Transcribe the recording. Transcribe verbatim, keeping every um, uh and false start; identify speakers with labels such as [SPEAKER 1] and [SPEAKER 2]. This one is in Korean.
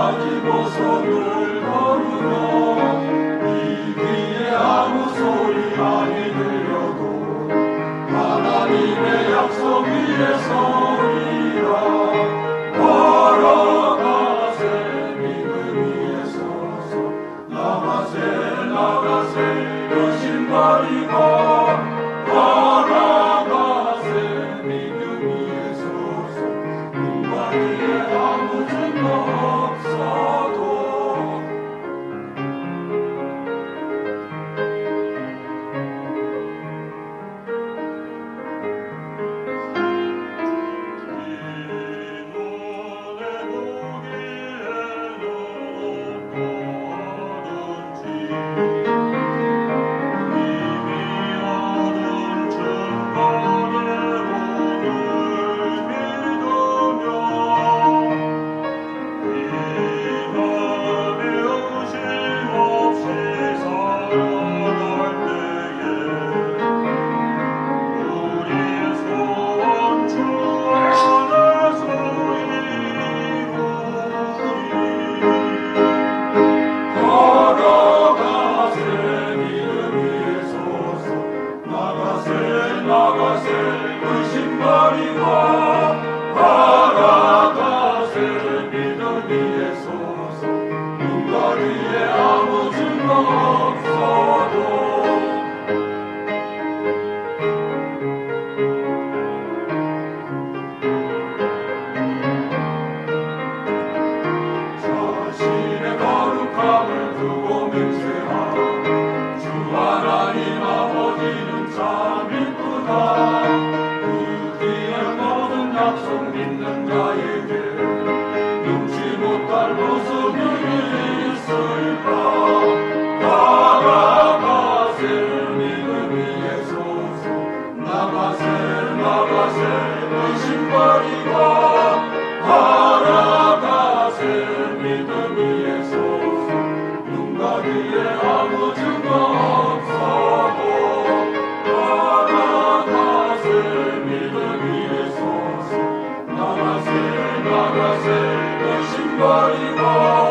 [SPEAKER 1] 가지고서 늘 걸으며 이 귀에 아무 소리 아니 들려도 하나님의 약속 위에 서리라. 걸어가세 믿음 위에 서서 나가세 나가세 그 신발이가 걸어가세 믿음 위에 서서 눈과 귀에 아무 증거 없어도 나가세 그 신발이가 걸어가세 믿음 위에 서서 눈과 귀에 아무 증거 없어도 자신의 거룩함을 두고 맹세하고 주 하나님 아버지는 참 그 귀한 모든 약속 믿는 자에게 눈치 못할 모습이 있을까. 걸어가세 믿음 위에 서서 나가세 나가세 그 신발이가 걸어가세 믿음 위에 서서 눈과 귀에 아무 증거 없어도 나가세 나가세 그 신발이가